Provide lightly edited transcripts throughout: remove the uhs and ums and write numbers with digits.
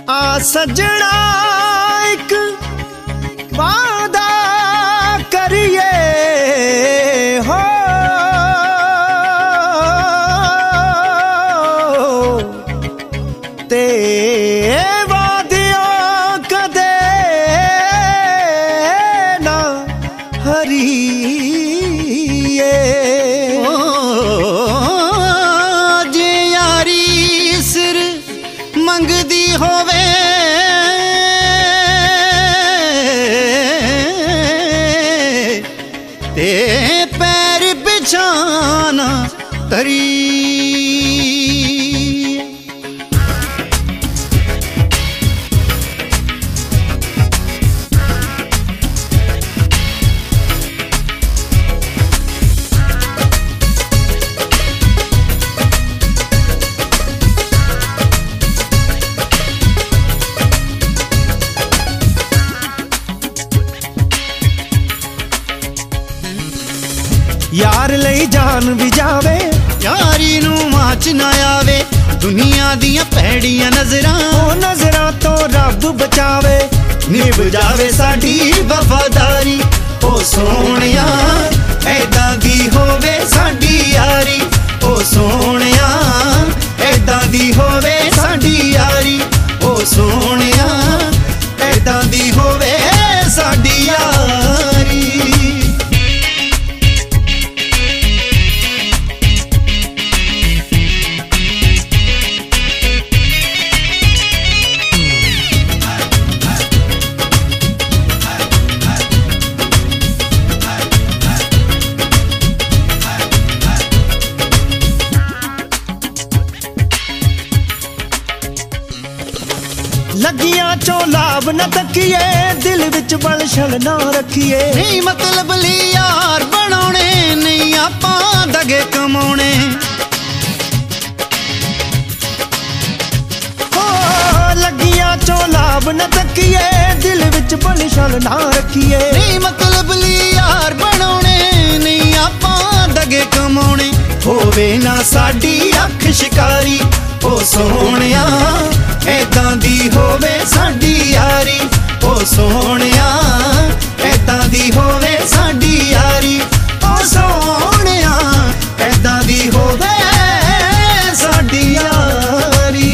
आ सजना एक वादा करिए हो ते वादियां कदे ना हरिए जे यारी सिर मंगदी होवे ते पैर बिछाना तरी यार लई जान भी जावे यारी नू माच ना आवे दुनिया दियां भैड़ियां नजरां ओ नजरां तो रब बचावे निभ जावे साडी वफादारी ओ सोहणिया ऐदां दी होवे साडी यारी ओ सोहणिया ऐदां दी होवे साडी यारी ओ सोहणिया ऐदां दी होवे साडी यारी लगियां चो लाभ न तकिए दिल विच बलछल ना रखिए नहीं मतलब ली यार बनाने नहीं आपां दगे कमाने हो लगियां चो लाभ न तकिए दिल विच बलछल ना रखिए नहीं मतलब ली यार बनाने नहीं आपां दगे कमाने होवे ना साडी अख शिकारी ओ सोहणिया ऐदां दी होवे साडी यारी ओ सोहणिया ऐदां दी होवे साडी यारी ओ सोहणिया ऐदां दी होवे साडी यारी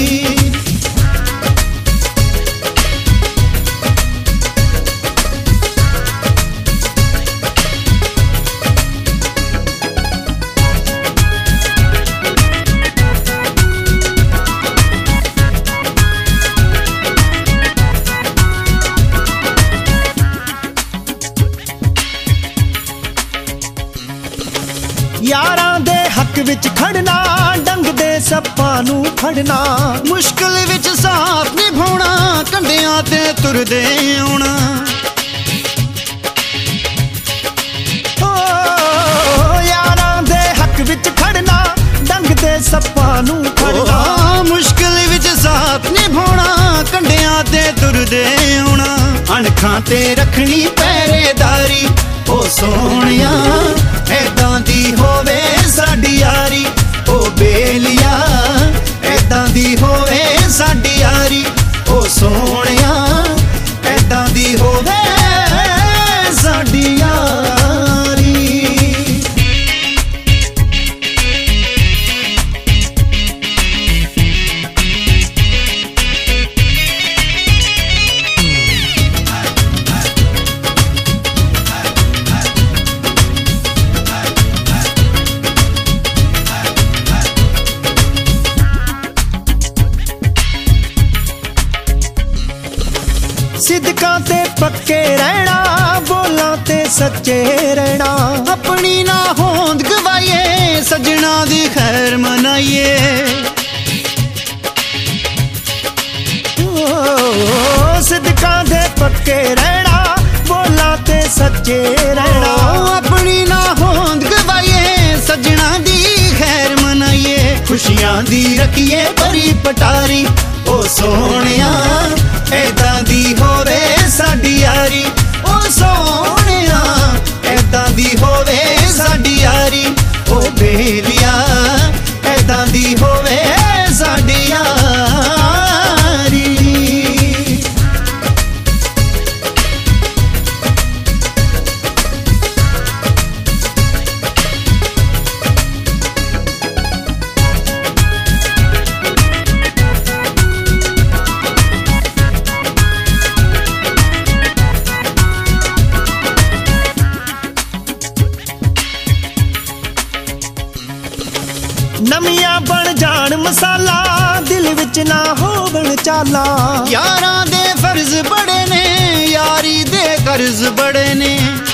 यारां दे हक विच खड़ना डंग दे सप्पां नू फड़ना मुश्किल विच साथ निभाउणा कंडियां ते तुरदे आउणा ओ यारां दे हक विच खड़ना डंग दे सप्पां नू फड़ना मुश्किल विच साथ निभाउणा कंडियां ते तुरदे आउणा अणखां ते रखनी पहरेदारी ओ सोहणिया ऐदां दी होवे साडी यारी ओ बेलिया ऐदां दी होवे साडी यारी ओ सोहणिया ऐदां दी होवे साडी यारी सिदकां ते पक्के रहना बोलां ते सच्चे रहना अपनी ना होंद गवाइए सजना दी खैर मनाइए सिदकां दे पक्के रहना बोलां ते सच्चे रहना अपनी ना होंद गवाइए सजना दी खैर मनाइए खुशियां दी रखिए भरी पटारी ओ सोहणिया ऐदां दी होवे साडी यारी ओ सोहणिया ऐदां दी होवे साडी यारी ओ बेलिया ऐदां दी होवे साडी यारी। ना होवण चाला। यारां दे फर्ज बड़े ने यारी दे कर्ज बड़े ने।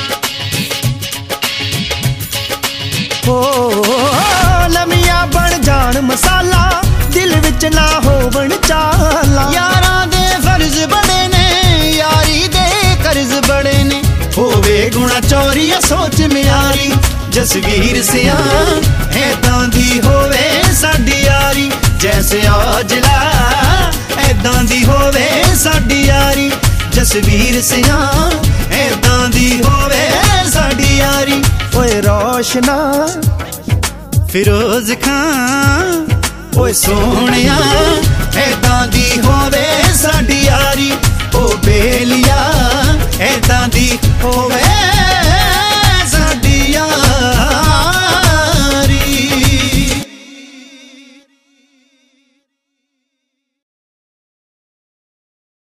ओ लमिया बन जान मसाला दिल विच ना होवण चाला। यारां दे फर्ज बड़े ने यारी दे कर्ज बड़े ने। होवे गुणा चोरी सोच म्यारी जसवीर सिया ऐदां दी होवे साडी यारी। जैसे औजला ऐदां दी होवे साडी यारी। जसवीर सिया ऐदां दी होवे साडी यारी। ओए रोशना फिरोज खां ओए सोहणिया